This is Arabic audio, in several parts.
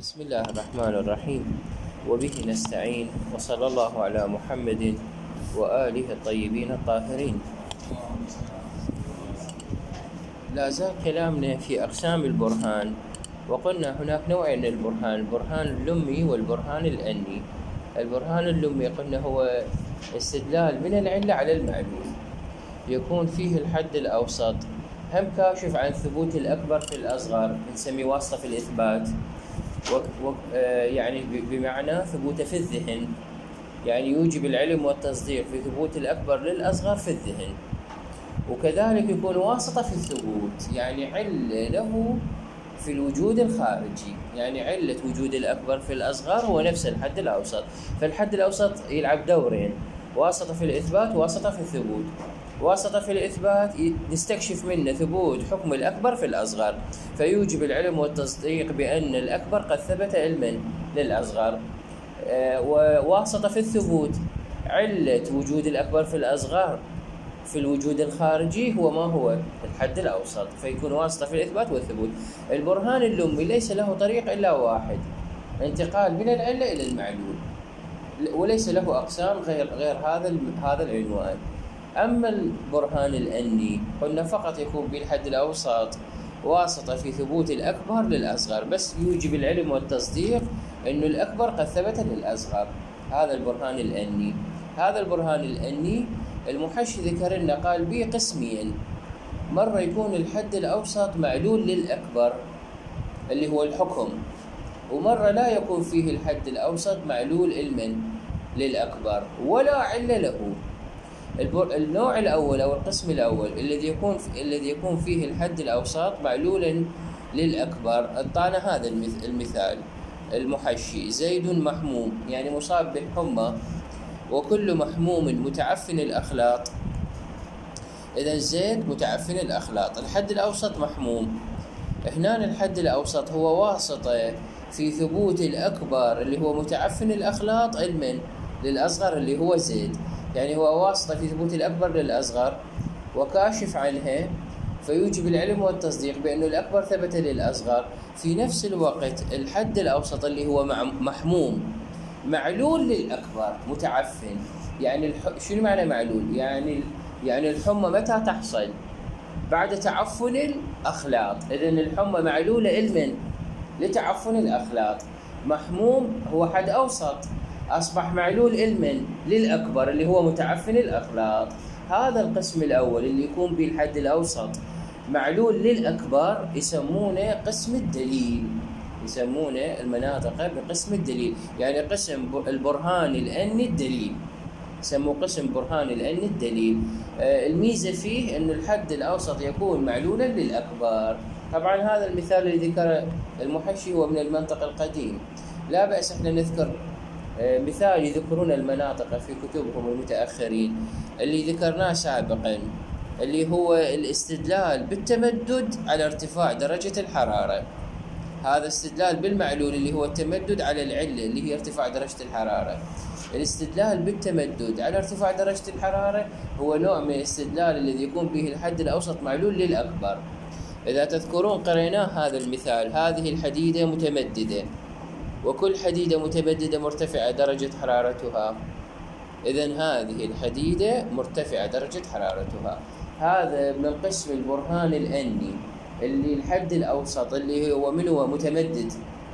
بسم الله الرحمن الرحيم، وبه نستعين، وصلى الله على محمد وآله الطيبين الطاهرين. لا زال كلامنا في أقسام البرهان، وقلنا هناك نوعين من البرهان: البرهان اللمي والبرهان الأني. البرهان اللمي قلنا هو استدلال من العلة على المعلول، يكون فيه الحد الأوسط، هم كاشف عن ثبوت الأكبر في الأصغر، نسميه واسطة في الإثبات، يعني بمعنى ثبوته في الذهن، يعني يوجب العلم والتصديق في ثبوت الأكبر للأصغر في الذهن. وكذلك يكون واسطة في الثبوت، يعني علة له في الوجود الخارجي، يعني علة وجود الأكبر في الأصغر هو نفس الحد الأوسط. فالحد الأوسط يلعب دورين: واسطة في الإثبات وواسطة في الثبوت. واسطة في الإثبات نستكشف منه ثبوت حكم الأكبر في الأصغر، فيوجب العلم والتصديق بأن الأكبر قد ثبت علما للأصغر. وواسطة في الثبوت علة وجود الأكبر في الأصغر في الوجود الخارجي هو ما هو الحد الأوسط، فيكون واسطة في الإثبات والثبوت. البرهان اللمي ليس له طريق إلا واحد: انتقال من العلة إلى المعلول، وليس له أقسام غير هذا العنوان. أما البرهان الأني قلنا فقط يكون بالحد الأوسط واسطة في ثبوت الأكبر للأصغر، بس يوجب العلم والتصديق أن الأكبر قد ثبت للأصغر. هذا البرهان الأني. هذا البرهان الأني المحشي ذكر لنا قال به قسمين: مرة يكون الحد الأوسط معلول للأكبر اللي هو الحكم، ومرة لا يكون فيه الحد الأوسط معلول علما للأكبر ولا علة له. النوع الأول أو القسم الأول الذي يكون فيه الحد الأوسط معلولا للأكبر، أعطانا هذا المثال المحشي: زيد محموم، يعني مصاب بالحمى، وكل محموم متعفن الأخلاط. إذا زيد متعفن الأخلاط، الحد الأوسط محموم. هنا الحد الأوسط هو واسطة في ثبوت الأكبر اللي هو متعفن الأخلاط علما للأصغر اللي هو زيد، يعني هو واسطة في ثبوت الأكبر للأصغر وكاشف عنها، فيوجب العلم والتصديق بأنه الأكبر ثبت للأصغر. في نفس الوقت الحد الأوسط اللي هو محموم معلول للأكبر متعفن. يعني شنو معنى معلول؟ يعني الحمى متى تحصل؟ بعد تعفن الأخلاط. إذن الحمى معلولة علما لتعفن الأخلاط. محموم هو حد أوسط، أصبح معلول علما للأكبر اللي هو متعفن الأخلاط. هذا القسم الأول اللي يكون به الحد الأوسط معلول للأكبر يسمونه قسم الدليل، يسمونه المناطق بقسم الدليل، يعني قسم البرهان الأني الدليل، يسموه قسم برهان الأني الدليل. الميزة فيه أن الحد الأوسط يكون معلولا للأكبر. طبعا هذا المثال اللي ذكر المحشي هو من المنطق القديم، لا بأس احنا نذكر مثال يذكرون المناطق في كتبهم المتأخرين اللي ذكرناه سابقا، اللي هو الاستدلال بالتمدد على ارتفاع درجة الحرارة. هذا استدلال بالمعلول اللي هو التمدد على العلة اللي هي ارتفاع درجة الحرارة. الاستدلال بالتمدد على ارتفاع درجة الحرارة هو نوع من الاستدلال الذي يكون به الحد الأوسط معلول للأكبر. إذا تذكرون قريناه هذا المثال: هذه الحديدة متمددة، وكل حديدة متمددة مرتفعة درجة حرارتها، إذن هذه الحديدة مرتفعة درجة حرارتها. هذا من قسم البرهان الأني اللي الحد الأوسط اللي هو منه متمدد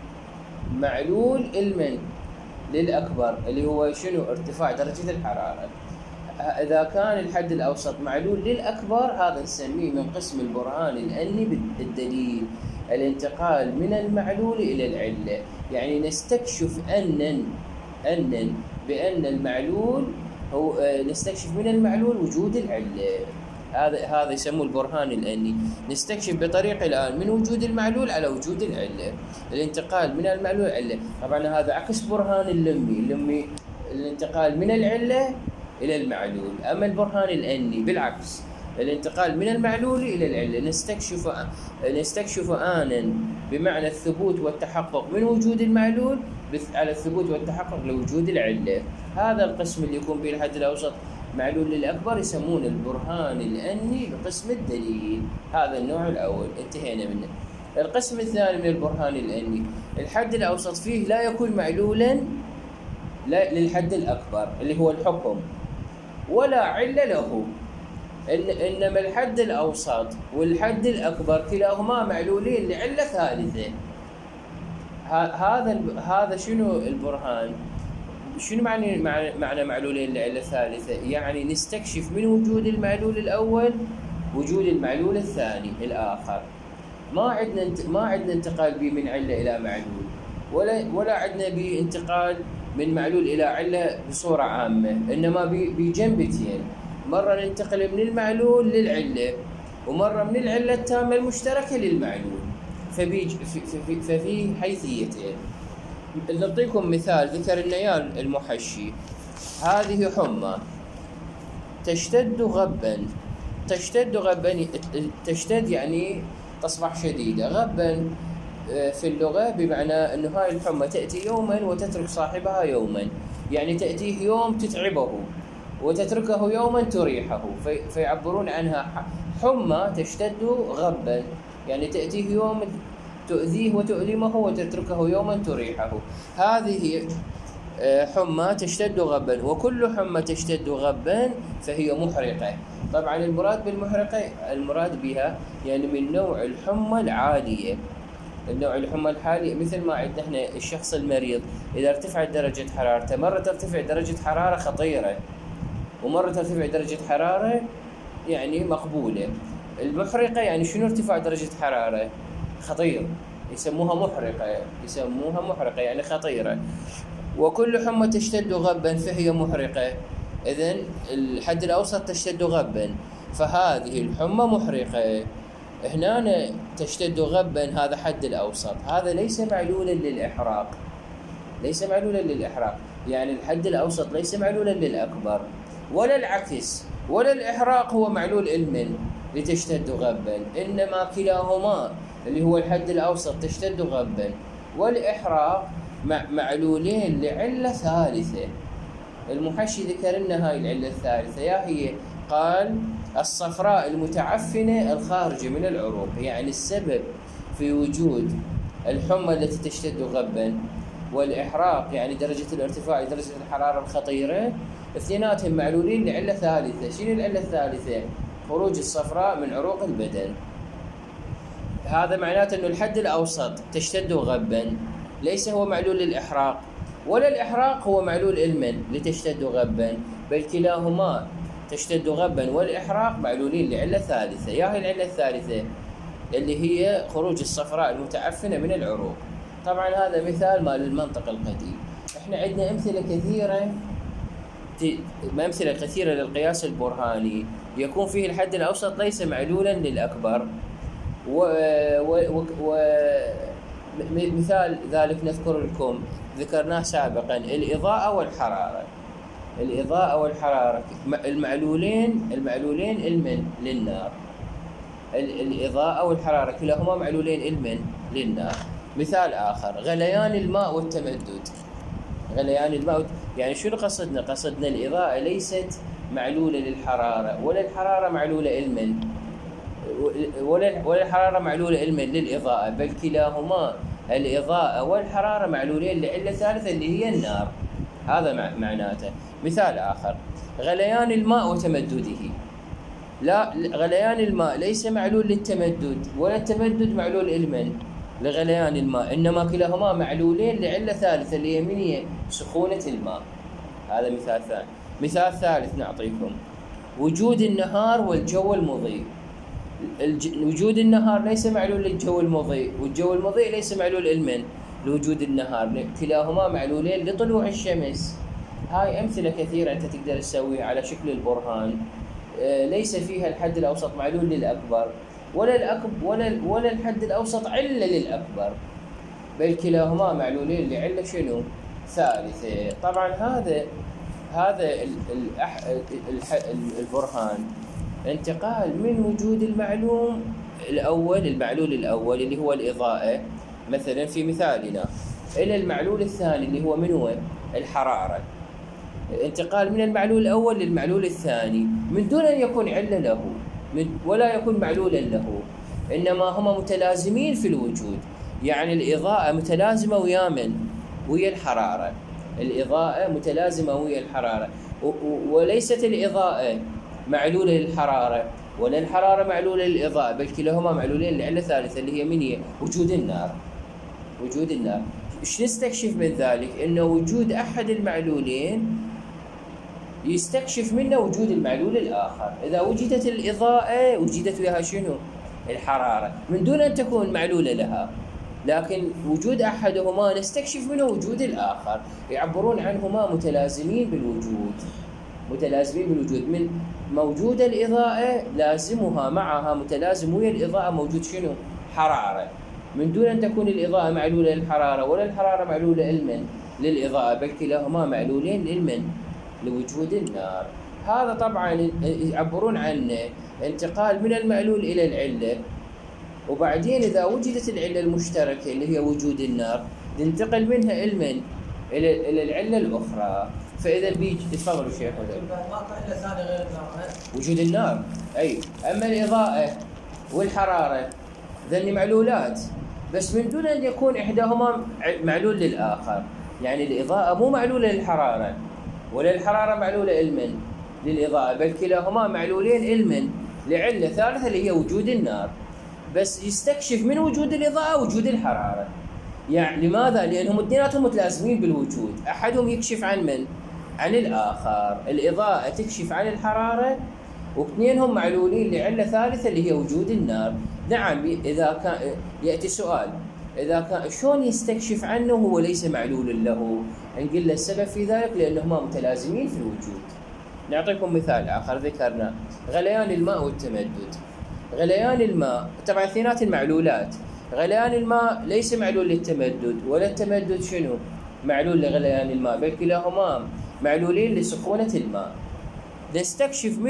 معلول علما للأكبر اللي هو شنو؟ ارتفاع درجة الحرارة. إذا كان الحد الأوسط معلول للأكبر هذا نسميه من قسم البرهان الأني بالدليل، الانتقال من المعلول إلى العلة، يعني نستكشف بأن المعلول هو نستكشف من المعلول وجود العلة. هذا يسموه البرهان الأني. نستكشف بطريقة الآن من وجود المعلول على وجود العلة، الانتقال من المعلول إلى العلة. طبعا هذا عكس برهان اللمي الانتقال من العلة إلى المعلول. أما البرهان الأني بالعكس، الانتقال من المعلول إلى العلة. نستكشف آنا بمعنى الثبوت والتحقق من وجود المعلول على الثبوت والتحقق لوجود العلة. هذا القسم اللي يكون به الحد الأوسط معلول للأكبر يسمونه البرهان الأني بقسم الدليل. هذا النوع الأول انتهينا منه. القسم الثاني من البرهان العلمي، الحد الأوسط فيه لا يكون معلولا للحد الأكبر اللي هو الحكم ولا علة له، إنما الحد الأوسط والحد الأكبر كلاهما معلولين لعلة ثالثة. هذا شنو البرهان؟ شنو معنى معلولين لعلة ثالثة؟ يعني نستكشف من وجود المعلول الأول وجود المعلول الثاني الآخر. ما عندنا انتقال به من علة إلى معلول، ولا عندنا به انتقال من معلول إلى علة بصورة عامة، إنما بجنبتين، مرة ننتقل من المعلول للعلة، ومرة من العلة التامة المشتركة للمعلول، ففي حيثيتين. نعطيكم مثال ذكر النيال المحشي. هذه حمى تشتد غبا. تشتد يعني تصبح شديدة. غبا في اللغة بمعنى أن هاي الحمى تأتي يوما وتترك صاحبها يوما، يعني تأتيه يوم تتعبه وتتركه يوما تريحه، فيعبرون عنها حمى تشتد غبا، يعني تأتيه يوم تؤذيه وتؤلمه وتتركه يوما تريحه. هذه حمى تشتد غبا، وكل حمى تشتد غبا فهي محرقة. طبعا المراد بالمحرقة المراد بها يعني من نوع الحمى العالية. النوع الحمى الحالي مثل ما عندنا احنا الشخص المريض إذا ارتفعت درجة حرارته، مرة ترتفع درجة حرارة خطيرة ومرة ترتفع درجة حرارة يعني مقبولة. المحرقة يعني شنو ارتفاع درجة حرارة خطير، يسموها محرقة يعني خطيرة. وكل حمى تشتد غبا فهي محرقة. إذن الحد الأوسط تشتد غبا، فهذه الحمى محرقة. هنا تشتد غبا هذا حد الأوسط، هذا ليس معلولا للإحراق، يعني الحد الأوسط ليس معلولا للأكبر، ولا العكس، ولا الإحراق هو معلول علما لتشتد غبا، إنما كلاهما اللي هو الحد الأوسط تشتد غبا والإحراق معلولين لعلة ثالثة. المحشي ذكر لنا هاي العلة الثالثة، يا هي قال الصفراء المتعفنة الخارجة من العروق، يعني السبب في وجود الحمى التي تشتد غبا والإحراق يعني درجة الارتفاع درجة الحرارة الخطيرة، اثنيناتهم معلولين لعلة ثالثة. شنو العلة الثالثة؟ خروج الصفراء من عروق البدن. هذا معناته أنه الحد الأوسط تشتد غبا ليس هو معلول للإحراق، ولا الإحراق هو معلول علما لتشتد غبا، بل كلاهما تشتد غبا والإحراق معلولين لعلة ثالثة. يا هي العلة الثالثة اللي هي خروج الصفراء المتعفنة من العروق. طبعا هذا مثال مال المنطق القديم. احنا عندنا أمثلة كثيرة للقياس البرهاني يكون فيه الحد الأوسط ليس معلولا للأكبر، مثال ذلك نذكر لكم ذكرناه سابقا الإضاءة والحرارة المعلولين علما للنار. الإضاءة والحرارة كلاهما معلولين علما للنار. مثال آخر غليان الماء والتمدد. يعني شنو قصدنا الإضاءة ليست معلولة للحرارة، ولا الحرارة معلولة علما، ولا الحرارة معلولة علما للإضاءة، بل كلاهما الإضاءة والحرارة معلولين لعلة ثالثة اللي هي النار. هذا معناته. مثال آخر غليان الماء وتمدده. لا، غليان الماء ليس معلول للتمدد، ولا التمدد معلول علما لغليان الماء، إنما كلاهما معلولين لعلة ثالثة اللي هي من هي سخونة الماء. هذا مثال ثاني. مثال ثالث نعطيكم وجود النهار والجو المضيء. وجود النهار ليس معلول للجو المضيء، والجو المضيء ليس معلول علما لوجود النهار، كلاهما معلولين لطلوع الشمس. هاي أمثلة كثيرة أنت تقدر تسويها على شكل البرهان. ليس فيها الحد الأوسط معلول للأكبر، ولا الحد الأوسط علة للأكبر، بل كلاهما معلولين لعلة شنو؟ ثالثة. طبعا هذا البرهان انتقال من وجود المعلول الأول اللي هو الإضاءة مثلا في مثالنا إلى المعلول الثاني اللي هو من هو الحرارة. انتقال من المعلول الأول للمعلول الثاني من دون أن يكون علة له ولا يكون معلولا له. إنما هما متلازمين في الوجود. يعني الإضاءة متلازمة ويا من؟ ويا الحرارة. الإضاءة متلازمة ويا الحرارة، وليست الإضاءة معلولة للحرارة ولا الحرارة معلولة للإضاءة، بل كلاهما معلولين لعلة ثالثة اللي هي من هي؟ وجود النار. وجود النار. إيش نستكشف من ذلك؟ إنه وجود أحد المعلولين يستكشف منه وجود المعلول الآخر. إذا وجدت الإضاءة وجدت وياها شنو؟ الحرارة، من دون أن تكون معلولة لها، لكن وجود أحدهما نستكشف منه وجود الآخر. يعبرون عنهما متلازمين بالوجود. متلازمين بالوجود، من موجود الإضاءة لازمها معها متلازم ويا الإضاءة موجود شنو؟ حرارة، من دون أن تكون الإضاءة معلولة للحرارة ولا الحرارة معلولة علما للإضاءة، بل كلاهما معلولين علما لوجود النار. هذا طبعا يعبرون عنه انتقال من المعلول إلى العلة، وبعدين إذا وجدت العلة المشتركة اللي هي وجود النار ننتقل منها علما إلى العلة الأخرى. فإذا تفضلوا شيخ. ما إلا ثاني غير النار. وجود النار أي. أما الإضاءة والحرارة ذني معلولات، بس من دون أن يكون إحداهما معلول للآخر. يعني الإضاءة مو معلولة للحرارة ولا الحرارة معلولة علما للإضاءة، بل كلاهما معلولين علما لعلة ثالثة اللي هي وجود النار، بس يستكشف من وجود الإضاءة وجود الحرارة. يعني لماذا؟ لأنهم اثنيناتهم متلازمين بالوجود، أحدهم يكشف عن من؟ عن الآخر. الإضاءة تكشف عن الحرارة، واثنينهم معلولين لعلة ثالثة اللي هي وجود النار. نعم، إذا كان يأتي سؤال، إذا كان شلون يستكشف عنه وهو ليس معلول له؟ نقول له السبب في ذلك لأنهما متلازمين في الوجود. نعطيكم مثال آخر ذكرنا، غليان الماء والتمدد. غليان الماء طبعا اثنينات المعلولات، غليان الماء ليس معلول للتمدد ولا التمدد شنو؟ معلول لغليان الماء، بل كلاهما معلولين لسخونة الماء. نستكشف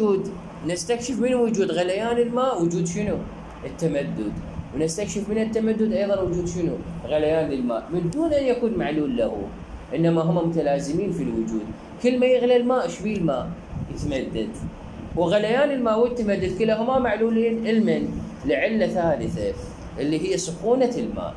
من وجود غليان الماء وجود شنو؟ التمدد، ونستكشف من التمدد أيضا وجود شنو؟ غليان الماء، من دون أن يكون معلول له، إنما هما متلازمين في الوجود. كل ما يغلي الماء إيش بيه الماء؟ يتمدد. وغليان الماء والتمدد كلاهما معلولين علما لعلة ثالثة اللي هي سخونة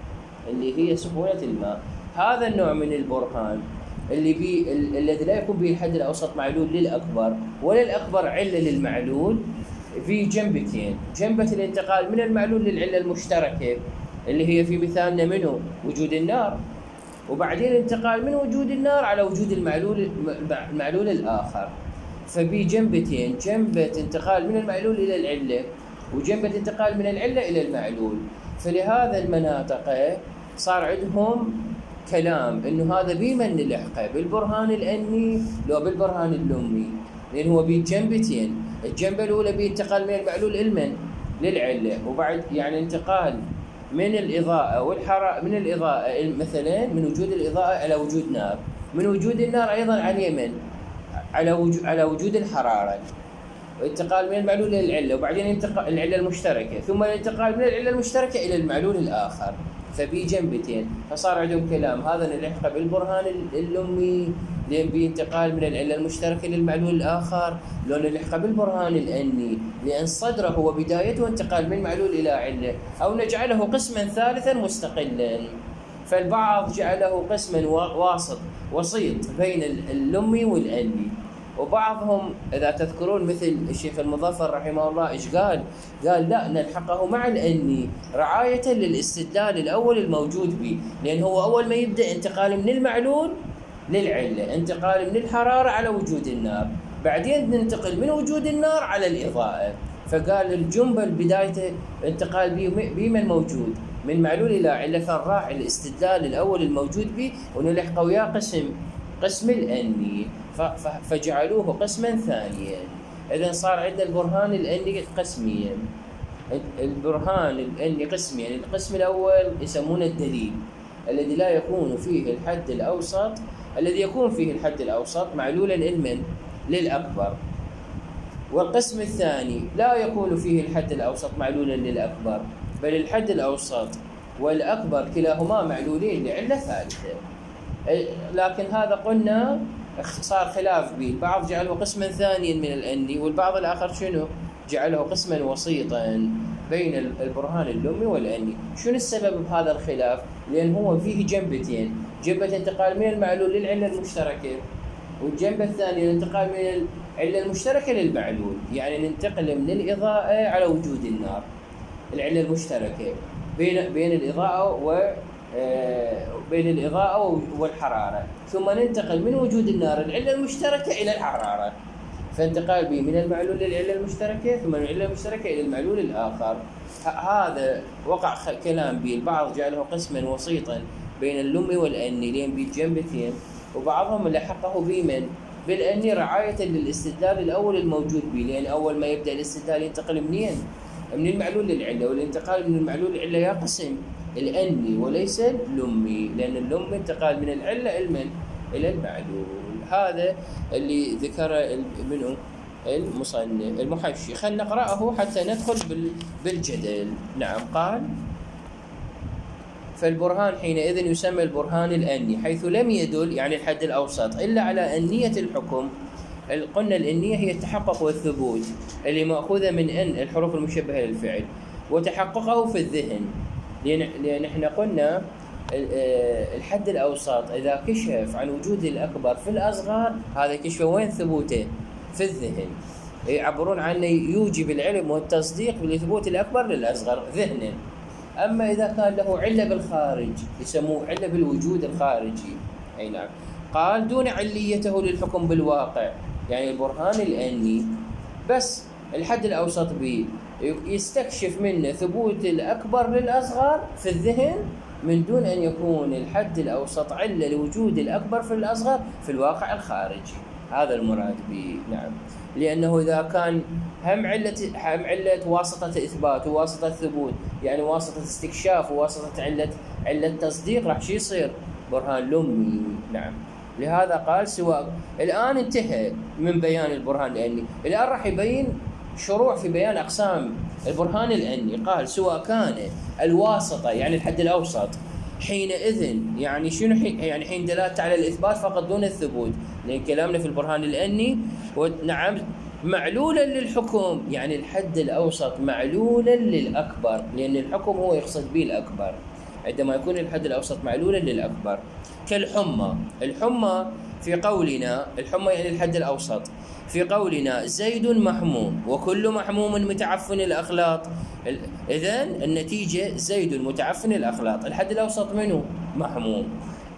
الماء. هذا النوع من البرهان الذي لا يكون به الحد الأوسط معلول للأكبر ولا الأكبر علة للمعلول، في جنبتين: جنبة الانتقال من المعلول للعلة المشتركة اللي هي في مثالنا منه وجود النار، وبعدين انتقال من وجود النار على وجود المعلول الآخر. فبي جنبتين: جنبة انتقال من المعلول إلى العلة، وجنبة انتقال من العلة إلى المعلول. فلهذا المناطق صار عندهم كلام إنه هذا بمن نلحقه، بالبرهان الأني لو بالبرهان اللمي، لأن هو بجنبتين: الجنبة الأولى بانتقال من المعلول علما للعلة، وبعد يعني انتقال من الإضاءة من الإضاءة مثلا من وجود الإضاءة إلى وجود نار، من وجود النار أيضا عن يمن على وجود الحرارة، وانتقال من المعلول إلى العلة، وبعدين انتقال العلة المشتركة، ثم الانتقال من العلة المشتركة إلى المعلول الآخر. فبي جنبتين، فصار عندهم كلام هذا نلحقه بالبرهان اللمي لأن بانتقال من العلة المشتركة للمعلول الآخر، لو نلحقه بالبرهان الأني لأن صدره هو بدايته انتقال من معلول إلى علة، أو نجعله قسما ثالثا مستقلا. فالبعض جعله قسما وسيط بين اللمي والأني، وبعضهم إذا تذكرون مثل الشيخ المظفر رحمه الله إيش قال لا نلحقه مع الأني رعاية للاستدلال الأول الموجود به، لأن هو أول ما يبدأ انتقال من المعلول للعلة، انتقال من الحرارة على وجود النار، بعدين ننتقل من وجود النار على الإضاءة. فقال الجنبة بداية انتقال بمن موجود من معلول إلى علة، فنراعي الاستدلال الأول الموجود به ونلحقه وياه قسم الأني، فجعلوه قسما ثانيا. إذن صار عندنا البرهان الأني قسميا. البرهان الأني قسميا، القسم الأول يسمونه الدليل الذي لا يكون فيه الحد الأوسط، الذي يكون فيه الحد الأوسط معلولا علما للأكبر، والقسم الثاني لا يكون فيه الحد الأوسط معلولا للأكبر، بل الحد الأوسط والأكبر كلاهما معلولين لعلة ثالثة. لكن هذا قلنا صار خلاف به، البعض جعله قسما ثانيا من الأني، والبعض الآخر شنو؟ جعله قسما وسيطا بين البرهان اللمي والأني. شنو السبب بهذا الخلاف؟ لأن هو فيه جنبتين، جنبة انتقال من المعلول للعلة المشتركة، والجنبة الثانية الانتقال من العلة المشتركة للمعلول، يعني ننتقل من الإضاءة على وجود النار. العلة المشتركة بين الإضاءة والحرارة، ثم ننتقل من وجود النار العلة المشتركة إلى الحرارة، فانتقال به من المعلول للعلة المشتركة ثم من العلة المشتركة إلى المعلول الآخر. هذا وقع كلام به، البعض جعله قسما وسيطا بين اللمي والأني لين بالجنبتين، وبعضهم لحقه بمن بالأني رعاية للاستدلال الأول الموجود به، لأن أول ما يبدأ الاستدلال ينتقل منين؟ من المعلول للعلة، والانتقال من المعلول للعلة يقسم الأني وليس اللمي، لأن اللمي انتقال من العلة إلى المعلول. هذا اللي ذكره منه المصنف المحشي. خلينا نقرأه حتى ندخل بالجدل. نعم، قال: فالبرهان حينئذ يسمى البرهان الأني، حيث لم يدل يعني الحد الأوسط إلا على أنية الحكم. قلنا الأنية هي التحقق والثبوت اللي مأخوذة من أن الحروف المشبهة للفعل، وتحققه في الذهن، لأن احنا قلنا الحد الأوسط إذا كشف عن وجود الأكبر في الأصغر، هذا كشف وين ثبوته؟ في الذهن. يعبرون عنه يوجب العلم والتصديق بثبوت الأكبر للأصغر ذهنا. أما إذا كان له علة بالخارج يسموه علة بالوجود الخارجي. أي نعم. قال: دون عليته للحكم بالواقع، يعني البرهان الأني بس الحد الأوسط به يستكشف منه ثبوت الأكبر للأصغر في الذهن، من دون أن يكون الحد الأوسط علة لوجود الأكبر في الأصغر في الواقع الخارجي. هذا المراد به. نعم، لأنه إذا كان هم علة واسطة إثبات وواسطة ثبوت، يعني واسطة استكشاف وواسطة علة تصديق، راح شي يصير برهان لمي. نعم، لهذا قال سواء. الآن انتهى من بيان البرهان الأني، الآن راح يبين شروع في بيان أقسام البرهان الأني. قال: سواء كان الواسطة يعني الحد الأوسط حينئذ، يعني شنو يعني حين دلالة على الإثبات فقط دون الثبوت، لأن كلامنا في البرهان الأني نعم معلولا للحكم، يعني الحد الأوسط معلولا للأكبر، لأن الحكم هو يقصد به الأكبر عندما يكون الحد الأوسط معلولا للأكبر. كالحمى، الحمى في قولنا الحمى يعني الحد الأوسط، في قولنا زيد محموم وكل محموم متعفن الأخلاط، إذن النتيجة زيد متعفن الأخلاط، الحد الأوسط منه محموم،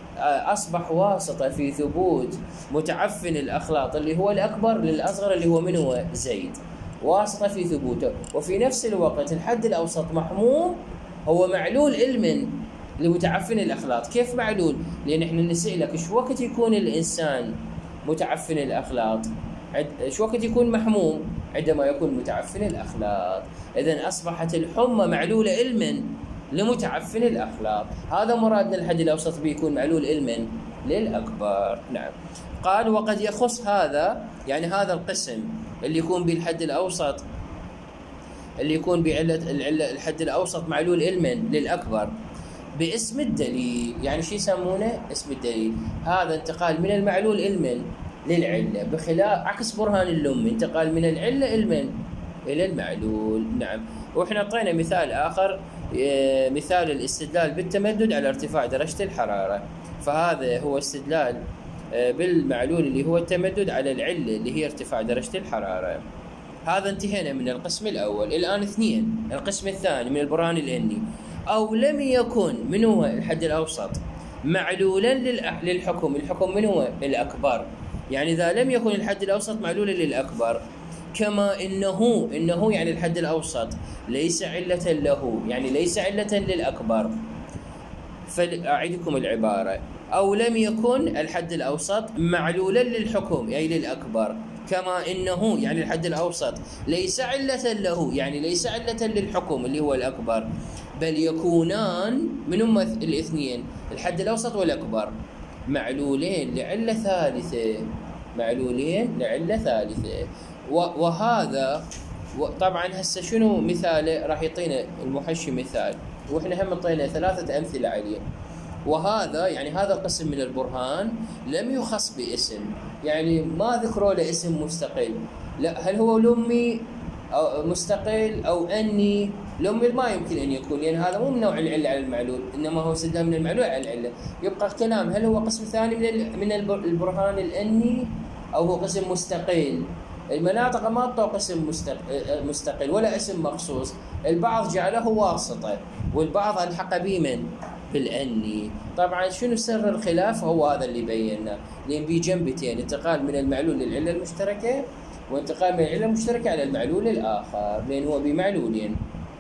أصبح واسطة في ثبوت متعفن الأخلاط اللي هو الأكبر للأصغر اللي هو منه زيد، واسطة في ثبوته. وفي نفس الوقت الحد الأوسط محموم هو معلول علما لمتعفن الأخلاط. كيف معلول؟ لأن احنا نسألك شو وقت يكون الإنسان متعفن الأخلاط؟ شو وقت يكون محموم؟ عندما يكون متعفن الأخلاط. إذن أصبحت الحمى معلولة علما لمتعفن الأخلاط. هذا مرادنا الحد الأوسط بيكون معلول علما للأكبر. نعم. قال: وقد يخص هذا، يعني هذا القسم اللي يكون بالحد الأوسط، اللي يكون الحد الأوسط معلول علما للأكبر، باسم الدليل. يعني شو يسمونه؟ اسم الدليل. هذا انتقال من المعلول علما للعلة، بخلاف عكس برهان اللمي انتقال من العلة علما إلى المعلول. نعم. وإحنا أعطينا مثال آخر، مثال الاستدلال بالتمدد على ارتفاع درجة الحرارة، فهذا هو استدلال بالمعلول اللي هو التمدد على العلة اللي هي ارتفاع درجة الحرارة. هذا انتهينا من القسم الأول. الآن اثنين، القسم الثاني من البرهان الأني. أو لم يكن من هو الحد الأوسط معلولا للحكم، الحكم من هو الأكبر، يعني إذا لم يكن الحد الأوسط معلولا للأكبر، كما إنه يعني الحد الأوسط ليس علة له، يعني ليس علة للأكبر. فأعيدكم العبارة: أو لم يكن الحد الأوسط معلولا للحكم أي للأكبر، كما إنه يعني الحد الأوسط ليس علة له، يعني ليس علة للحكم اللي هو الأكبر، بل يكونان منهما الاثنين الحد الأوسط والأكبر معلولين لعلة ثالثة، معلولين لعلة ثالثة. وهذا طبعا هسه شنو مثاله؟ راح يعطينا المحشي مثال، واحنا هم نعطينا 3 أمثلة عليه. وهذا يعني هذا القسم من البرهان لم يخص باسم، يعني ما ذكروا له اسم مستقل، لا، هل هو لمي أو مستقل أو أني لأمي ما يمكن أن يكون، لأن هذا مو من نوع العلة على المعلول، إنما هو استدلال من المعلول على العلة. يبقى كلام هل هو قسم ثاني من البرهان الأني أو هو قسم مستقل. المناطق ما أعطوا قسم مستقل ولا اسم مخصوص، البعض جعله واسطة والبعض الحق به من بالأني. طبعا شنو سر الخلاف؟ هو هذا اللي بيناه، لأن بجنبتين انتقال من المعلول للعلة المشتركة وانتقال من العلة المشتركة على المعلول الآخر، لأن هو بمعلولين.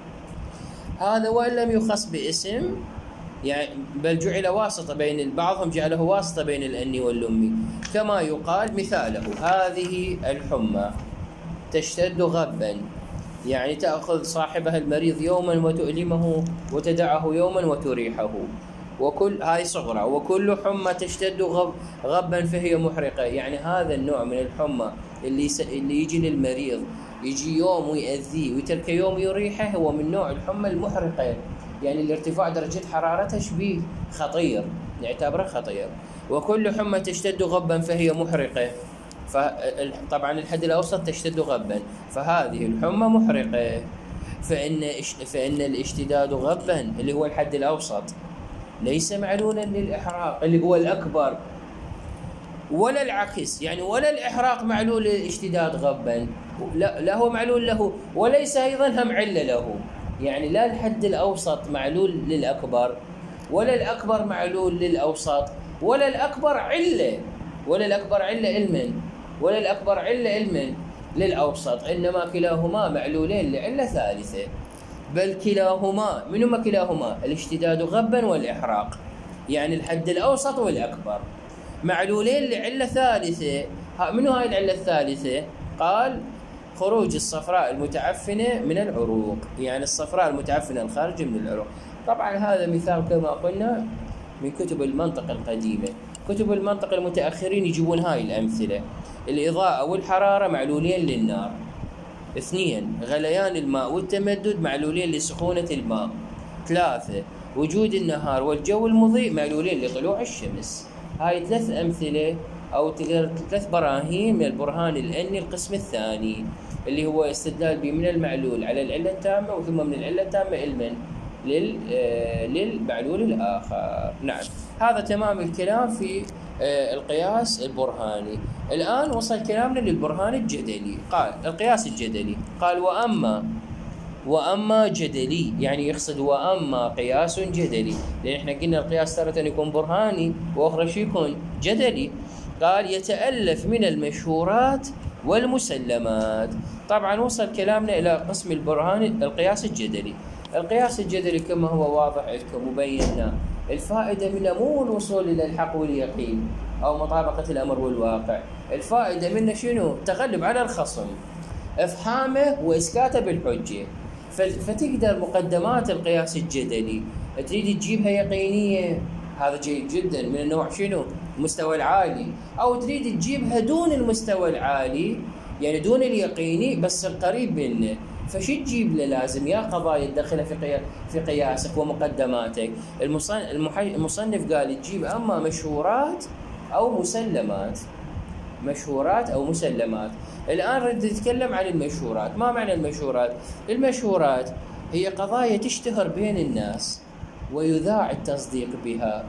هذا وإن لم يخص باسم يعني بل جعل واسطة بين بعضهم جعله واسطة بين الأني واللمي، كما يقال مثاله هذه الحمى تشتد غبا، يعني تأخذ صاحبها المريض يوما وتؤلمه وتدعه يوما وتريحه، وكل هاي صغرى. وكل حمى تشتد غبا فهي محرقة، يعني هذا النوع من الحمى اللي يجي للمريض يجي يوم ويأذيه ويترك يوم يريحه، هو من نوع الحمى المحرقة، يعني الارتفاع درجة حرارتها شبيه خطير، نعتبره خطير. وكل حمى تشتد غبا فهي محرقة، طبعا الحد الأوسط تشتد غبا، فهذه الحمى محرقة. فإن الاشتداد غبا اللي هو الحد الأوسط ليس معلولا للإحراق اللي هو الأكبر، ولا العكس، يعني ولا الإحراق معلول للاشتداد غبا، لا هو معلول له، وليس أيضا هم علة له. يعني لا الحد الأوسط معلول للأكبر، ولا الأكبر معلول للأوسط، ولا الأكبر علة، ولا الأكبر علة علما، ولا الأكبر علة علما للأوسط، إنما كلاهما معلولين لعلة ثالثة. بل كلاهما، منهما كلاهما الاشتداد غبا والإحراق، يعني الحد الأوسط والأكبر معلولين لعلة ثالثة. منو هاي العلة الثالثة؟ قال خروج الصفراء المتعفنة من العروق، يعني الصفراء المتعفنة الخارجة من العروق. طبعا هذا مثال كما قلنا من كتب المنطق القديمة. كتب المنطق المتأخرين يجيبون هاي الأمثلة. الإضاءة والحرارة معلولين للنار. 2 غليان الماء والتمدد معلولين لسخونة الماء. 3 وجود النهار والجو المضيء معلولين لطلوع الشمس. هاي 3 أمثلة أو 3 براهين من البرهان الأني القسم الثاني، اللي هو استدلال به من المعلول على العلة التامة، وثم من العلة التامة علما للمعلول الآخر. نعم، هذا تمام الكلام في القياس البرهاني. الآن وصل كلامنا للبرهان الجدلي. قال القياس الجدلي، قال وأما جدلي، يعني يقصد وأما قياس جدلي، لأن احنا قلنا القياس تارة يكون برهاني وأخرى شيء يكون جدلي. قال يتألف من المشهورات والمسلمات. طبعا وصل كلامنا إلى قسم البرهان القياس الجدلي. القياس الجدلي كما هو واضح لكم وبينا، الفائدة منه مو الوصول إلى الحق واليقين أو مطابقة الأمر والواقع، الفائدة منه شنو؟ تغلب على الخصم، إفهامه وإسكاته بالحجة. فتقدر مقدمات القياس الجدلي تريد تجيبها يقينية، هذا جيد جدا من النوع شنو؟ المستوى العالي. أو تريد تجيبها دون المستوى العالي، يعني دون اليقيني بس القريب منه، فشي تجيب له؟ لازم يا قضايا تدخلها في قياسك ومقدماتك. المصنف قال تجيب أما مشهورات أو مسلمات، مشهورات أو مسلمات. الآن رد نتكلم عن المشهورات. ما معنى المشهورات؟ المشهورات هي قضايا تشتهر بين الناس ويذاع التصديق بها،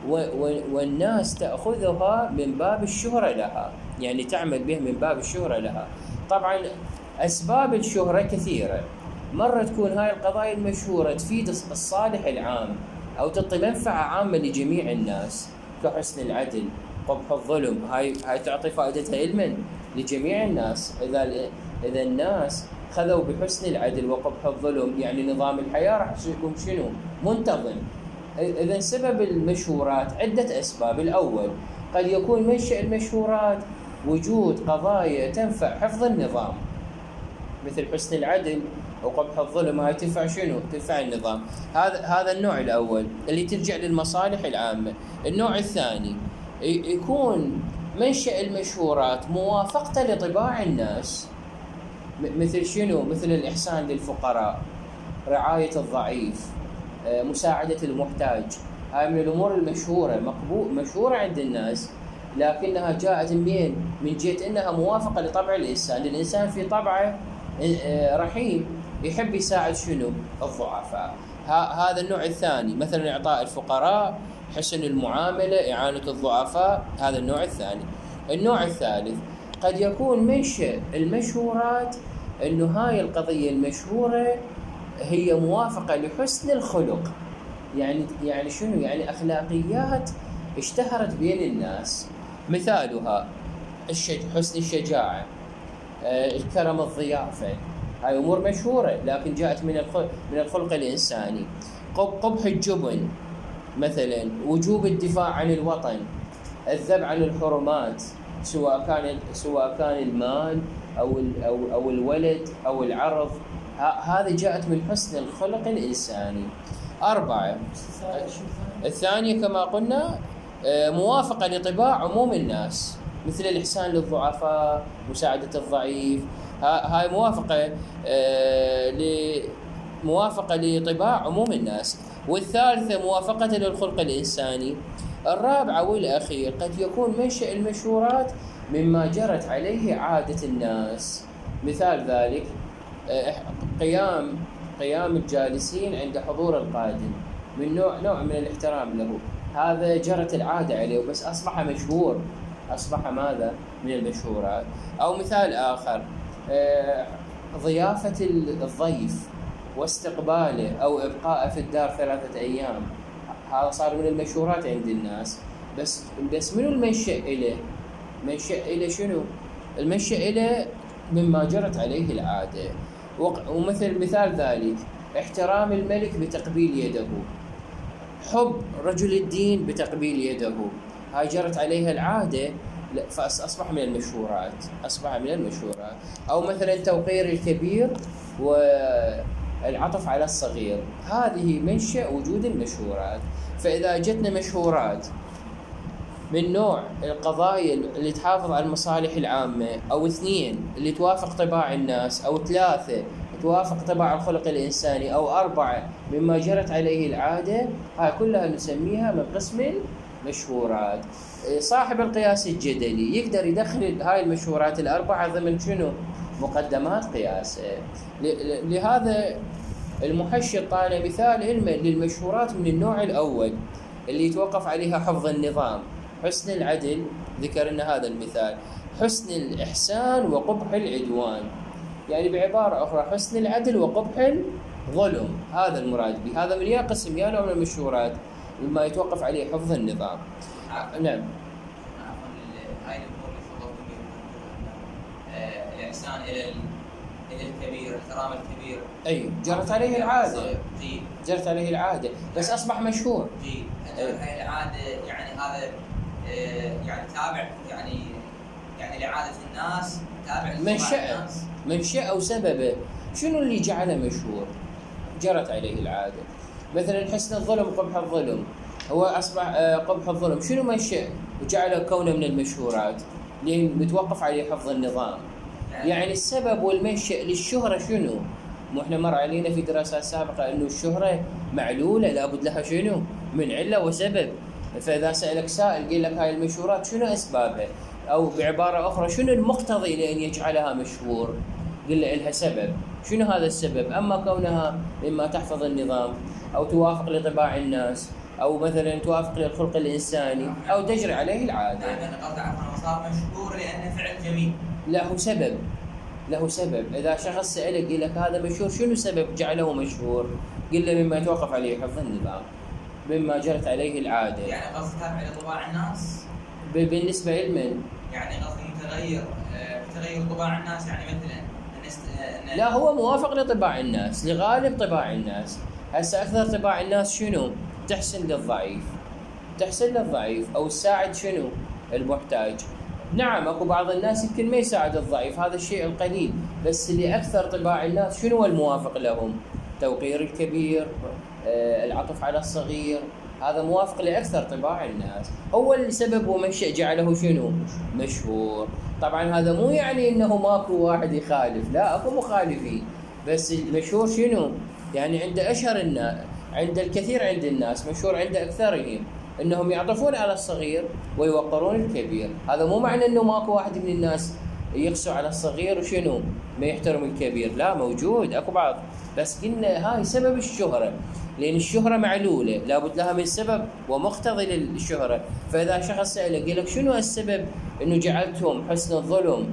والناس تأخذها من باب الشهرة لها، يعني تعمل بها من باب الشهرة لها. طبعا أسباب الشهرة كثيرة، مرة تكون هاي القضايا المشهورة تفيد الصالح العام أو تعطي منفعة عامة لجميع الناس، كحسن العدل، قبح الظلم. هاي تعطي فائدتها علما لجميع الناس. إذا الناس خذوا بحسن العدل وقبح الظلم، يعني نظام الحياة راح يكون شنو؟ منتظم. إذا سبب المشهورات عدة أسباب. الأول قد يكون منشأ المشهورات وجود قضايا تنفع حفظ النظام، مثل حسن العدل وقبح الظلم، هاي تنفع شنو؟ تنفع النظام. هذا النوع الأول اللي ترجع للمصالح العامة. النوع الثاني يكون منشأ المشهورات موافقة لطباع الناس، مثل شنو؟ مثل الإحسان للفقراء، رعاية الضعيف، مساعدة المحتاج. هاي من الأمور المشهورة مشهورة عند الناس، لكنها جاءت من جهة أنها موافقة لطبع الإنسان. الإنسان في طبعه رحيم يحب يساعد شنو؟ الضعفاء. هذا النوع الثاني، مثلا إعطاء الفقراء، حسن المعاملة، إعانة الضعفاء، هذا النوع الثاني. النوع الثالث قد يكون منشأ المشهورات أنه هاي القضية المشهورة هي موافقة لحسن الخلق، يعني شنو؟ يعني أخلاقيات اشتهرت بين الناس، مثالها حسن الشجاعة، الكرم، الضيافة، هاي أمور مشهورة لكن جاءت من الخلق الإنساني. قبح الجبن مثلا، وجوب الدفاع عن الوطن، الذب عن الحرمات، سواء كان المال أو الولد أو العرض، هذه جاءت من حسن الخلق الإنساني. 4 الثانية كما قلنا موافقة لطباع عموم الناس، مثل الإحسان للضعفاء، مساعدة الضعيف، هاي موافقة لطباع عموم الناس. والثالثة موافقة للخلق الإنساني. 4 والأخير قد يكون منشأ المشهورات مما جرت عليه عادة الناس، مثال ذلك قيام الجالسين عند حضور القادم، من نوع من الاحترام له، هذا جرت العادة عليه بس أصبح مشهور، أصبح ماذا؟ من المشهورات. أو مثال آخر ضيافة الضيف واستقباله أو إبقاءه في الدار 3 أيام، هذا صار من المشهورات عند الناس. بس منو المنشأ إليه؟ منشأ إليه شنو؟ المنشأ إليه مما جرت عليه العادة. مثال ذلك احترام الملك بتقبيل يده، حب رجل الدين بتقبيل يده، هاي جرت عليها العادة فأصبح من المشهورات. أو مثلا توقير الكبير والعطف على الصغير، هذه منشأ وجود المشهورات. فإذا جتنا مشهورات من نوع القضايا اللي تحافظ على المصالح العامة، أو 2 اللي توافق طباع الناس، أو 3 توافق طباع الخلق الإنساني، أو 4 مما جرت عليه العادة، هاي كلها نسميها من قسم المشهورات. صاحب القياس الجدلي يقدر يدخل هاي المشهورات ال4 ضمن شنو؟ مقدمات قياسه. لهذا المحشي طال مثال علما للمشهورات من النوع الأول اللي يتوقف عليها حفظ النظام، حسن العدل، ذكر لنا هذا المثال، حسن الإحسان وقبح العدوان، يعني بعبارة أخرى حسن العدل وقبح الظلم، هذا المراد به. هذا من يا قسم يا نوع من المشهورات مما يتوقف عليه حفظ النظام. نعم. هاي الأمور اللي تفضلتم بها، الإحسان إلى الكبير، احترام الكبير، أي جرت عليه العادة، بس أصبح مشهور. هاي العادة يعني هذا يعني تابع يعني لعادة الناس، تابع الناس. منشأ أو سببه، شنو اللي جعله مشهور؟ جرت عليه العادة. مثلا حسن الظلم وقبح الظلم، هو أصبح قبح الظلم، شنو منشأ وجعله كونه من المشهورات؟ لأن بتوقف عليه حفظ النظام. يعني السبب والمنشأ للشهرة شنو؟ احنا مر علينا في دراسات سابقة انه الشهرة معلولة، لابد لها شنو؟ من علة وسبب. فإذا سألك سائل قيل لك هاي المشهورات شنو أسبابها؟ أو بعبارة أخرى شنو المقتضي لأن يجعلها مشهور؟ قل له لها سبب. شنو هذا السبب؟ أما كونها مما تحفظ النظام، أو توافق لطباع الناس، أو مثلا توافق للخلق الإنساني، أو تجري عليه العادة. يعني قصدي عفوا صار مشهور لأنه فعل جميل. له سبب. إذا شخص سألك قيل لك هذا مشهور، شنو سبب جعله مشهور؟ قل له مما يتوقف عليه حفظ النظام، مما جرت عليه العادة. يعني قصدي تابع لطباع الناس بالنسبة لمن؟ يعني قصدي متغير طباع الناس، يعني مثلا لا، هو موافق لطباع الناس، لغالب طباع الناس. هسه أكثر طباع الناس شنو؟ تحسن للضعيف أو تساعد شنو؟ المحتاج. نعم اكو بعض الناس يمكن ما يساعد الضعيف، هذا الشيء القليل، بس اللي اكثر طباع الناس شنو الموافق لهم؟ توقير الكبير، العطف على الصغير، هذا موافق لاكثر طباع الناس. هو السبب ومنشأ جعله شنو؟ مشهور. طبعا هذا مو يعني انه ماكو واحد يخالف، لا اكو مخالفين، بس المشهور شنو؟ يعني عند اشهر الناس، عند الكثير عند الناس، مشهور عند اكثرهم انهم يعطفون على الصغير ويوقرون الكبير. هذا مو معنى انه ماكو واحد من الناس يقسوا على الصغير وشنو ما يحترم الكبير. لا، موجود اكو بعض، بس قلنا هاي سبب الشهرة، لأن الشهرة معلولة لابد لها من سبب ومقتضي للشهرة. فإذا شخص سأله قال لك شنو السبب أنه جعلتهم حسن الظلم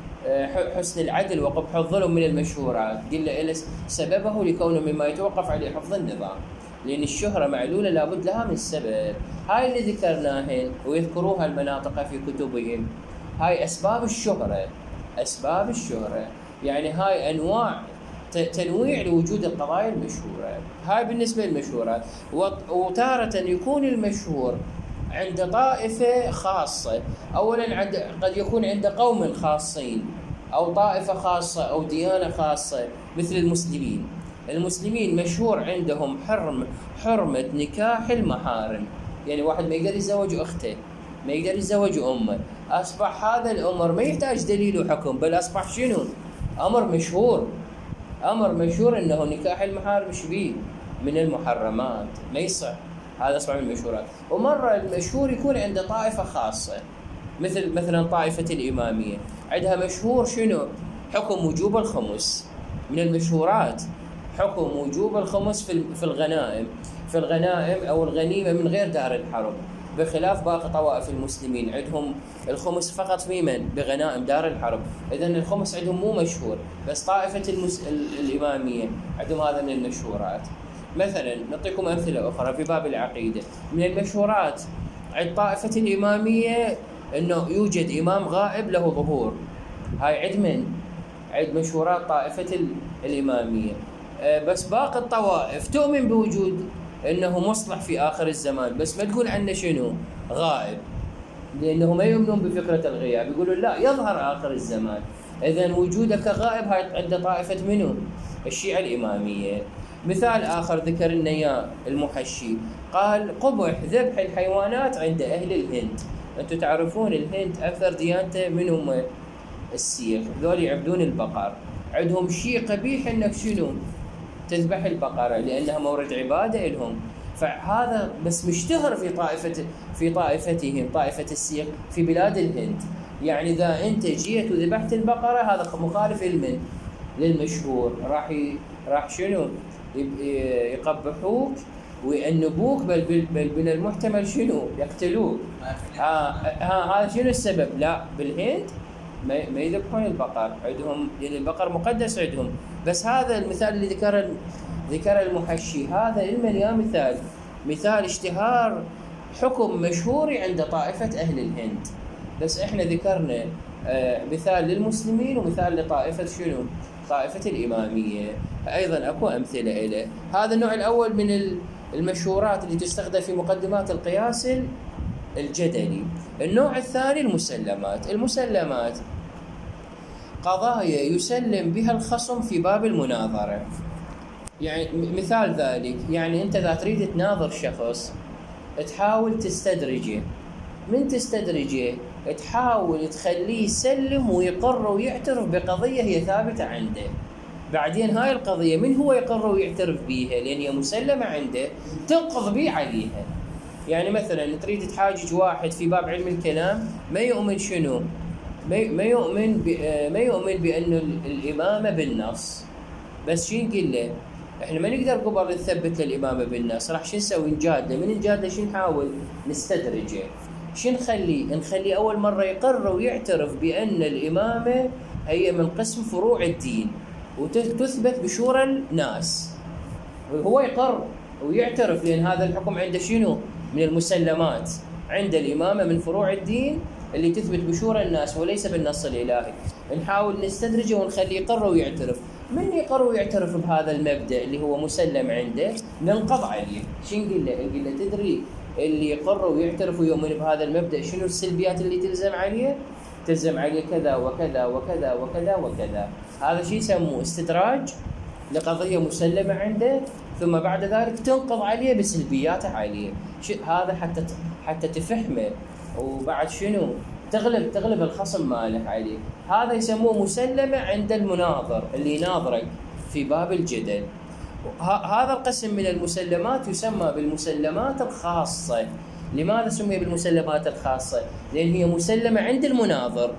حسن العدل وقبح الظلم من المشهورات، قل له سببه لكونه مما يتوقف عليه حفظ النظام، لأن الشهرة معلولة لابد لها من سبب. هاي اللي ذكرناهن ويذكروها المناطق في كتبهم، هاي أسباب الشهرة. أسباب الشهرة يعني هاي أنواع تنويع لوجود القضايا المشهورة. هاي بالنسبة للمشهورات. وتارة يكون المشهور عند طائفة خاصة، أولا قد يكون عند قوم خاصين أو طائفة خاصة أو ديانة خاصة، مثل المسلمين. المسلمين مشهور عندهم حرمة نكاح المحارم، يعني واحد ما يقدر يتزوج أخته، ما يقدر يتزوج أمه. أصبح هذا الأمر ما يحتاج دليل وحكم، بل أصبح شنو؟ أمر مشهور. أمر مشهور أنه نكاح المحارم شبيه من المحرمات، ما يصح. هذا أصبح من المشهورات. ومرة المشهور يكون عند طائفة خاصة، مثلا طائفة الإمامية، عندها مشهور شنو؟ حكم وجوب الخمس. من المشهورات حكم وجوب الخمس في الغنائم أو الغنيمة من غير دار الحرب، بخلاف باقي طوائف المسلمين عندهم الخمس فقط في من؟ بغنائم دار الحرب. إذن الخمس عندهم مو مشهور، بس طائفة الإمامية عندهم هذا من المشهورات. مثلا نعطيكم أمثلة أخرى في باب العقيدة. من المشهورات عند طائفة الإمامية أنه يوجد إمام غائب له ظهور. هاي عند مشهورات طائفة الإمامية. بس باقي الطوائف تؤمن بوجود انه مصلح في اخر الزمان، بس ما تقول عنه شنو؟ غائب، لانه ما يؤمنون بفكرة الغياب، يقولون لا، يظهر اخر الزمان. اذا وجودك غائب هاي عند طائفة منو؟ الشيعة الامامية. مثال اخر ذكر لنا اياه المحشي، قال قبح ذبح الحيوانات عند اهل الهند. انتم تعرفون الهند اكثر ديانته منهم السيخ، ذول يعبدون البقر. عندهم شيء قبيح انك شنو؟ تذبح البقرة، لأنها مورد عبادة لهم. فهذا بس مشتهر في طائفتهم، طائفة السيخ في بلاد الهند. يعني إذا أنت جيت وذبحت البقرة هذا مخالف للمشهور، راح شنو؟ يقبحوك ويأنبوك، بل من المحتمل شنو؟ يقتلوك. هذا شنو السبب؟ لا، بالهند ما يذبحون البقر عندهم، لأن البقر مقدس عندهم. بس هذا المثال اللي ذكر المحشي، هذا لمن يا مثال اشتهار حكم مشهور عند طائفة أهل الهند. بس احنا ذكرنا مثال للمسلمين ومثال لطائفة شنو؟ طائفة الإمامية. أيضا أكو أمثلة إليه. هذا النوع الأول من المشهورات اللي تستخدم في مقدمات القياس الجدلي. النوع الثاني المسلمات قضايا يسلم بها الخصم في باب المناظرة. يعني مثال ذلك، يعني أنت إذا تريد تناظر شخص تحاول تستدرجه، من تستدرجه تحاول تخليه يسلم ويقر ويعترف بقضية هي ثابتة عنده. بعدين هاي القضية من هو يقر ويعترف بيها لأن هي مسلمة عنده، تنقض بيه عليها. يعني مثلا تريد تحاجج واحد في باب علم الكلام ما يؤمن شنو؟ ما يؤمن بأنه الإمامة بالنص، بس شو نقول له؟ احنا ما نقدر قبل نثبت للإمامة بالنص، راح شو نسوي؟ نجادله. من نجادله شو نحاول؟ نستدرجه. شو نخليه أول مرة يقر ويعترف بأن الإمامة هي من قسم فروع الدين وتثبت بشورى الناس، وهو يقر ويعترف، لأن هذا الحكم عنده شنو؟ من المسلمات. عند الإمامة من فروع الدين اللي تثبت بشورى الناس وليس بالنص الإلهي. نحاول نستدرجه ونخليه يقر ويعترف. من يقر ويعترف بهذا المبدأ اللي هو مسلم عنده ننقض عليه. شو نقول له؟ تدري اللي يقر ويعترف ويؤمن بهذا المبدأ شنو السلبيات اللي تلزم عليه؟ تلزم عليه كذا وكذا وكذا وكذا وكذا. هذا شيء يسموه استدراج لقضية مسلمة عنده، ثم بعد ذلك تنقض عليه بسلبياته عليه. هذا حتى تفهمه، وبعد شنو؟ تغلب الخصم ماله عليه. هذا يسموه مسلمة عند المناظر اللي يناظرك في باب الجدل. هذا القسم من المسلمات يسمى بالمسلمات الخاصة. لماذا سمي بالمسلمات الخاصة؟ لأن هي مسلمة عند المناظر،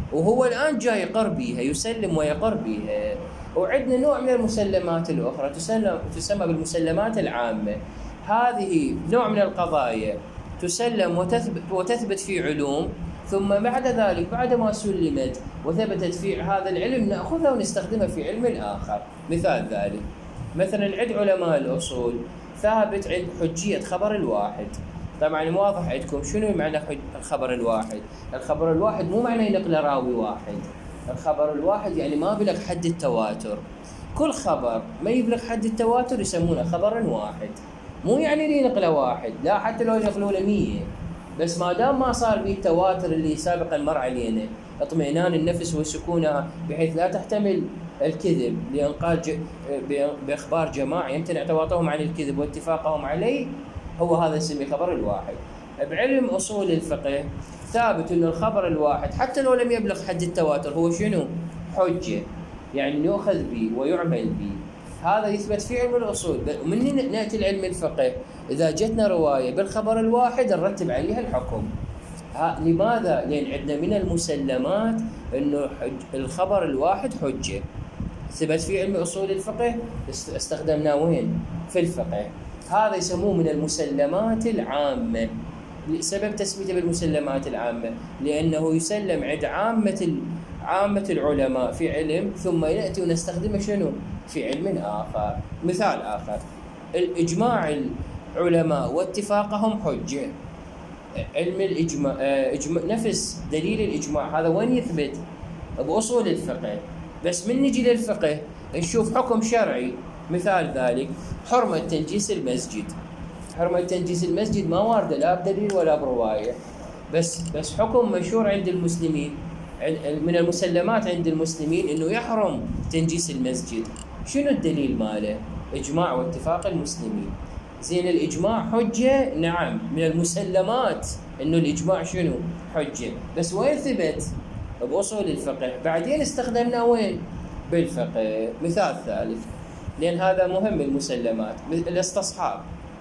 وهو الآن جاي يقر بيها، يسلم ويقر بيها. وعندنا نوع من المسلمات الأخرى تسمى بالمسلمات العامة. هذه نوع من القضايا تسلم وتثبت في علوم، ثم بعد ذلك بعد ما سلمت وثبتت في هذا العلم نأخذها ونستخدمها في علم آخر. مثال ذلك مثلا عند علماء الأصول ثابت عند حجية خبر الواحد. طبعا واضح عندكم شنو معنى الخبر الواحد. الخبر الواحد مو معنى ينقل راوي واحد، الخبر الواحد يعني ما بلغ حد التواتر. كل خبر ما يبلغ حد التواتر يسمونه خبرا واحد، مو يعني اللي ينقله واحد، لا حتى لو ينقلوا له 100، بس ما دام ما صار به التواتر اللي سابقا مر علينا، اطمئنان النفس وسكونها بحيث لا تحتمل الكذب لإنقال بإخبار جماعة يمتنع تواطؤهم عن الكذب واتفاقهم عليه، هو هذا نسميه خبر الواحد. بعلم أصول الفقه ثابت أن الخبر الواحد حتى لو لم يبلغ حد التواتر هو شنو؟ حجة، يعني يؤخذ به ويعمل به. هذا يثبت في علم الأصول. ومن نأتي لعلم الفقه إذا جتنا رواية بالخبر الواحد نرتب عليها الحكم. لماذا؟ لأن عندنا من المسلمات أنه الخبر الواحد حجة. ثبت في علم أصول الفقه استخدمناه وين؟ في الفقه. هذا يسموه من المسلمات العامة. سبب تسميته بالمسلمات العامة لأنه يسلم عند عامة العلماء في علم، ثم يأتي ونستخدمه شنو؟ في علم آخر. مثال آخر الإجماع العلماء واتفاقهم حجة. علم الإجماع نفس دليل الإجماع هذا وين يثبت؟ بأصول الفقه. بس من نجي للفقه نشوف حكم شرعي. مثال ذلك حرمة تنجيس المسجد. حرمة تنجيس المسجد ما واردة لا بدليل ولا برواية، بس حكم مشهور عند المسلمين، من المسلمات عند المسلمين انه يحرم تنجيس المسجد. شنو الدليل ماله؟ اجماع واتفاق المسلمين. زين الإجماع حجة؟ نعم، من المسلمات إنه الإجماع شنو؟ حجة. بس وين ثبت؟ بأصول الفقه. بعدين استخدمنا وين؟ بالفقه. مثال ثالث لأن هذا مهم المسلمات، الاستصحاب.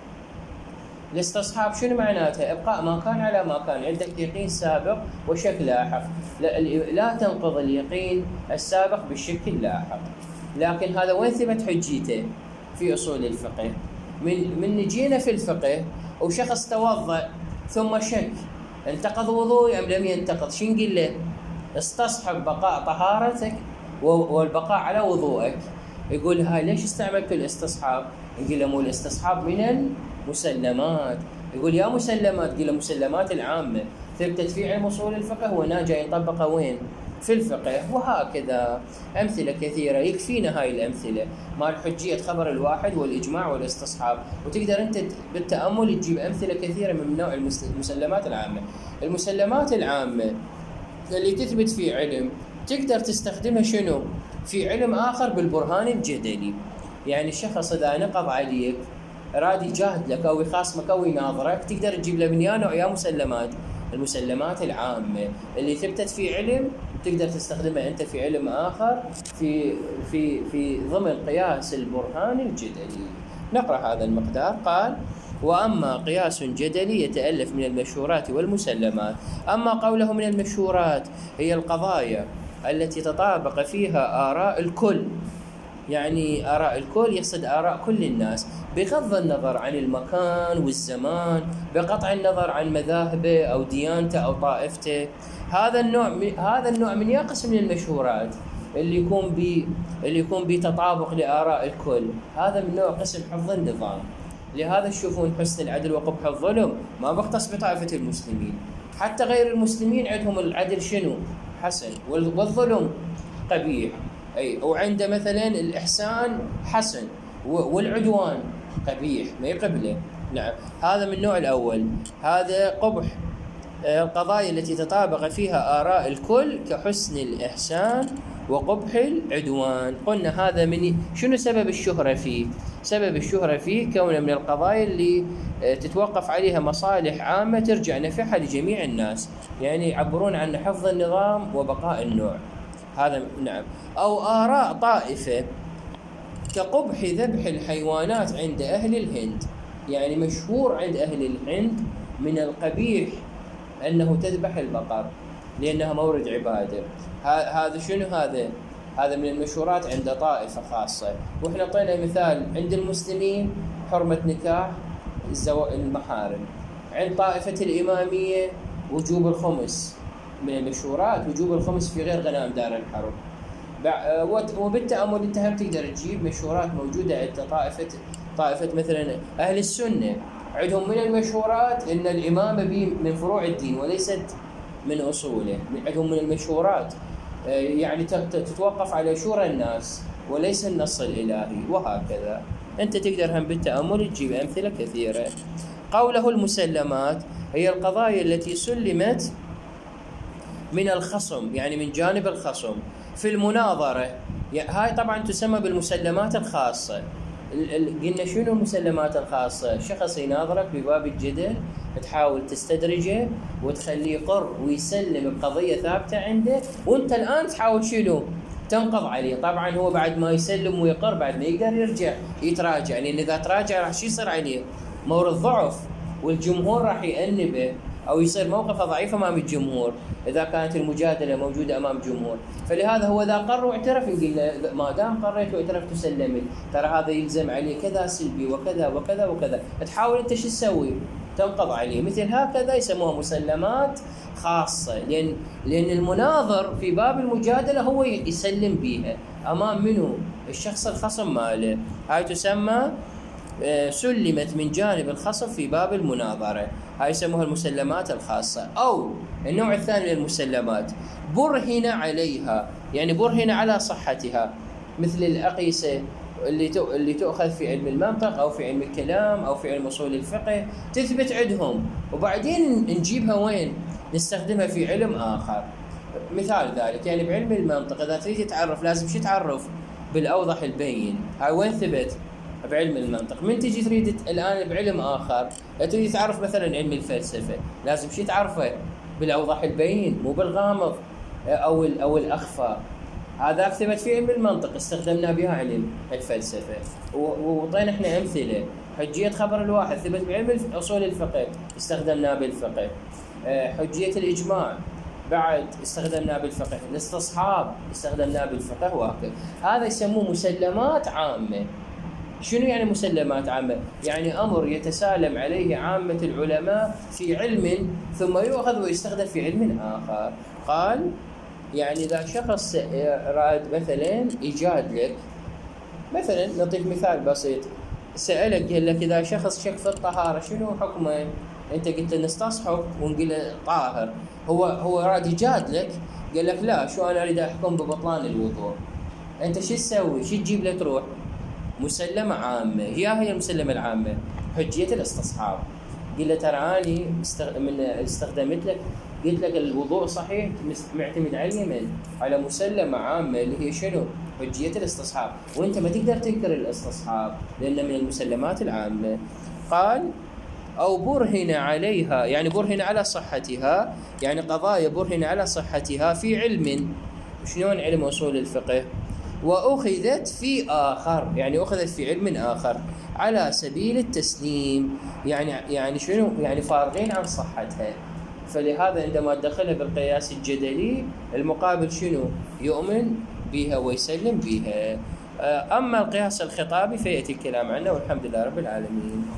الاستصحاب شنو معناتها؟ إبقاء ما كان على ما كان، عندك يقين سابق وشك لاحق، لا تنقض اليقين السابق بالشك اللاحق. لكن هذا وين ثبت حجيته؟ في أصول الفقه. من نجينا في الفقه وشخص توضأ ثم شك انتقض وضوء أم لم ينتقض، شو نقول له؟ استصحب بقاء طهارتك والبقاء على وضوءك. يقول هاي ليش استعملت الاستصحاب؟ نقول له مو الاستصحاب من المسلمات. يقول يا مسلمات، قل له مسلمات العامة ثبتت في علم أصول الفقه وهنا جاي نطبقها وين؟ في الفقه. وهكذا أمثلة كثيرة يكفينا هاي الأمثلة مال حجية خبر الواحد والإجماع والاستصحاب. وتقدر أنت بالتأمل تجيب أمثلة كثيرة من نوع المسلمات العامة. المسلمات العامة اللي تثبت في علم تقدر تستخدمها شنو؟ في علم آخر بالبرهان الجدلي. يعني الشخص إذا نقض عليك راد يجاهد لك أو يخاصمك أو يناظرك تقدر تجيب له من يا نوع يا مسلمات. المسلمات العامة اللي ثبتت في علم تقدر تستخدمها أنت في علم آخر في ضمن قياس البرهان الجدلي. نقرأ هذا المقدار. قال: وأما قياس جدلي يتألف من المشهورات والمسلمات. أما قوله من المشهورات هي القضايا التي تطابق فيها آراء الكل، يعني آراء الكل يقصد آراء كل الناس بغض النظر عن المكان والزمان، بقطع النظر عن مذاهبه أو ديانته أو طائفته. هذا النوع من يقسم من المشهورات اللي يكون بتطابق لآراء الكل. هذا من نوع قسم حفظ النظام. لهذا تشوفون حسن العدل وقبح الظلم ما بيختص بطائفة المسلمين، حتى غير المسلمين عندهم العدل شنو؟ حسن، والظلم قبيح. أي وعند مثلا الإحسان حسن والعدوان قبيح ما يقبله. نعم، هذا من النوع الأول. هذا قبح القضايا التي تطابق فيها آراء الكل كحسن الإحسان وقبح العدوان. قلنا هذا من شنو سبب الشهرة فيه؟ سبب الشهرة فيه كونه من القضايا اللي تتوقف عليها مصالح عامة ترجع نفعها لجميع الناس، يعني يعبرون عن حفظ النظام وبقاء النوع. هذا نعم. أو آراء طائفة كقبح ذبح الحيوانات عند أهل الهند، يعني مشهور عند أهل الهند من القبيح أنه تذبح البقر. لأنها مورد عبادة. هذا شنو هذا؟ هذا من المشهورات عند طائفة خاصة. وإحنا أعطينا مثال عند المسلمين حرمة نكاح المحارم. عند طائفة الإمامية وجوب الخمس، من المشهورات وجوب الخمس في غير غنائم دار الحرب. وبالتأمل أنت هم تقدر تجيب مشهورات موجودة عند طائفة مثلا أهل السنة. عندهم من المشهورات أن الإمامة من فروع الدين وليست من أصوله. عندهم من المشهورات يعني تتوقف على شورى الناس وليس النص الإلهي، وهكذا. أنت تقدر هم بالتأمل تجيب أمثلة كثيرة. قوله المسلمات هي القضايا التي سلمت من الخصم، يعني من جانب الخصم في المناظرة. هاي طبعا تسمى بالمسلمات الخاصة. قلنا شنو المسلمات الخاصة؟ شخص يناظرك بباب الجدل، تحاول تستدرجه وتخليه يقر ويسلم بقضية ثابتة عنده، وانت الآن تحاول شنو؟ تنقض عليه. طبعا هو بعد ما يسلم ويقر بعد ما يقدر يرجع يتراجع، لأن إذا تراجع راح شو يصير عليه؟ مورد ضعف، والجمهور راح يأنبه أو يصير موقفه ضعيف أمام الجمهور إذا كانت المجادلة موجودة أمام جمهور. فلهذا هو إذا قر واعترف يقول ما دام قريت واعترفت وسلمت، ترى هذا يلزم عليه كذا سلبي وكذا وكذا وكذا. تحاول أنت شو تسوي؟ تنقض عليه. مثل هكذا يسموها مسلمات خاصة، لأن المناظر في باب المجادلة هو يسلم بيها أمام منه؟ الشخص الخصم ماله. هاي تسمى سلمت من جانب الخصم في باب المناظرة. هاي يسموها المسلمات الخاصة. أو النوع الثاني من المسلمات برهن عليها، يعني برهن على صحتها، مثل الأقيسة اللي تؤخذ في علم المنطق أو في علم الكلام أو في علم أصول الفقه، تثبت عندهم وبعدين نجيبها وين؟ نستخدمها في علم آخر. مثال ذلك يعني بعلم المنطق إذا تريد تعرف لازم شو تعرف؟ بالأوضح البين. هاي وين ثبت؟ بعلم المنطق. من تجي تريد الآن بعلم آخر، تريد تعرف مثلا علم الفلسفة، لازم شي تعرفه؟ بالأوضح البين، مو بالغامض أو الأخفى. هذا ثبت في علم المنطق استخدمنا بها علم الفلسفة. وطينا احنا أمثلة. حجية خبر الواحد ثبت بعلم أصول الفقه استخدمناه بالفقه. حجية الإجماع بعد استخدمناه بالفقه. الاستصحاب استخدمناه بالفقه، وهكذا. هذا يسموه مسلمات عامة. شنو يعني مسلمات عامة؟ يعني أمر يتسالم عليه عامة العلماء في علم ثم يؤخذ ويستخدم في علم آخر. قال يعني إذا شخص راد مثلا إيجاد لك، مثلا نعطيك مثال بسيط، سألك قال لك إذا شخص شك في الطهارة شنو حكمه؟ أنت قلت نستصحب ونقول طاهر. هو راد إيجاد لك قال لك لا، شو أنا أريد أحكم ببطلان الوضوء. أنت شو تسوي؟ شو تجيب له؟ تروح مسلمة عامة. هي المسلمة العامة حجية الاستصحاب. قل له ترى أني استخدمت لك، قلت لك الوضوء صحيح معتمد على اليمن، على مسلمة عامة اللي هي شنو؟ حجية الاستصحاب. وانت ما تقدر تنكر الاستصحاب لأنه من المسلمات العامة. قال أو برهن عليها، يعني برهن على صحتها، يعني قضايا برهن على صحتها في علم. شنون علم أصول الفقه؟ وأخذت في آخر، يعني أخذت في علم آخر على سبيل التسليم، يعني شنو؟ يعني فارغين عن صحتها. فلهذا عندما دخلها بالقياس الجدلي المقابل شنو؟ يؤمن بها ويسلم بها. أما القياس الخطابي فيأتي الكلام عنه، والحمد لله رب العالمين.